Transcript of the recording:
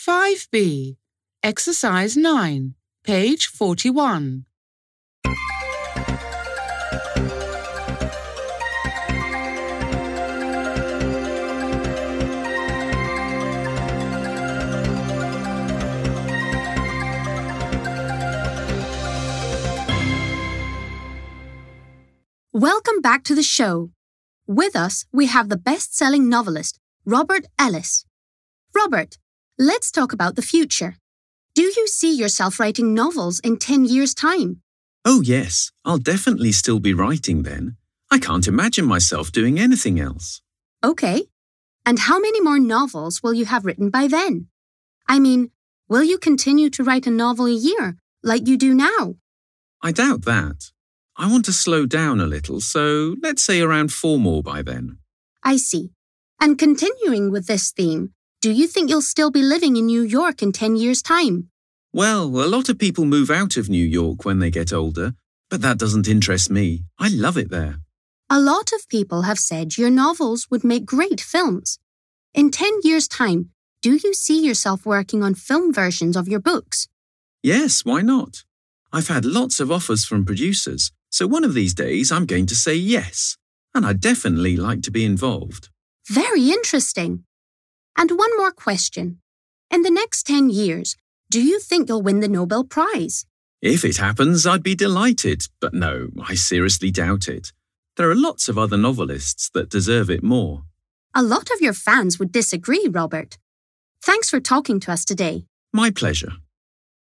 5B, Exercise 9, page 41. Welcome back to the show. With us, we have the best-selling novelist, Robert Ellis. Robert, let's talk about the future. Do you see yourself writing novels in 10 years' time? Oh, yes. I'll definitely still be writing then. I can't imagine myself doing anything else. Okay. And how many more novels will you have written by then? I mean, will you continue to write a novel a year, like you do now? I doubt that. I want to slow down a little, so let's say around 4 more by then. I see. And continuing with this theme, do you think you'll still be living in New York in 10 years' time? Well, a lot of people move out of New York when they get older, but that doesn't interest me. I love it there. A lot of people have said your novels would make great films. In 10 years' time, do you see yourself working on film versions of your books? Yes, why not? I've had lots of offers from producers, so one of these days I'm going to say yes, and I'd definitely like to be involved. Very interesting. And one more question. In the next 10 years, do you think you'll win the Nobel Prize? If it happens, I'd be delighted, but no, I seriously doubt it. There are lots of other novelists that deserve it more. A lot of your fans would disagree, Robert. Thanks for talking to us today. My pleasure.